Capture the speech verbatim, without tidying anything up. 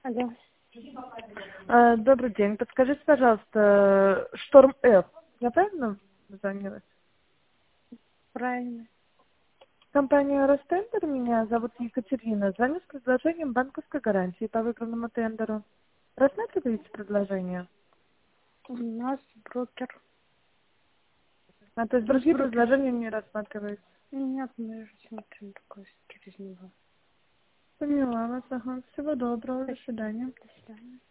Алло. А, Добрый день. Подскажите, пожалуйста, Шторм F. Я правильно звонила? Правильно. Компания Ростендер, меня зовут Екатерина. Звоню с предложением банковской гарантии по выигранному тендеру. Рассматриваете предложение? У нас брокер. А то есть У нас другие брокер. предложения не рассматриваете? Нет, мы же смотрим только через него. Поняла вас, ага. Всего доброго, до Спасибо. свидания. До свидания.